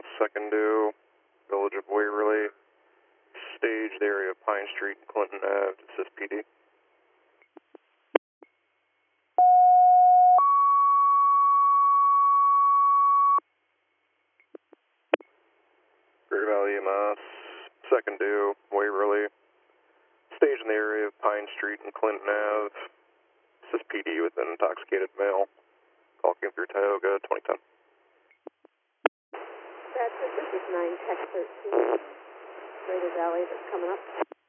second due, Village of Waverly, staged area of Pine Street and Clinton Ave, assist PD. Greater Valley EMS, second due, Waverly, staged in the area of Pine Street and Clinton Ave, assist PD with an intoxicated male. Call came through Tioga, 2010. Bradford, this is 9 Tech 13. Greater Valley that's coming up.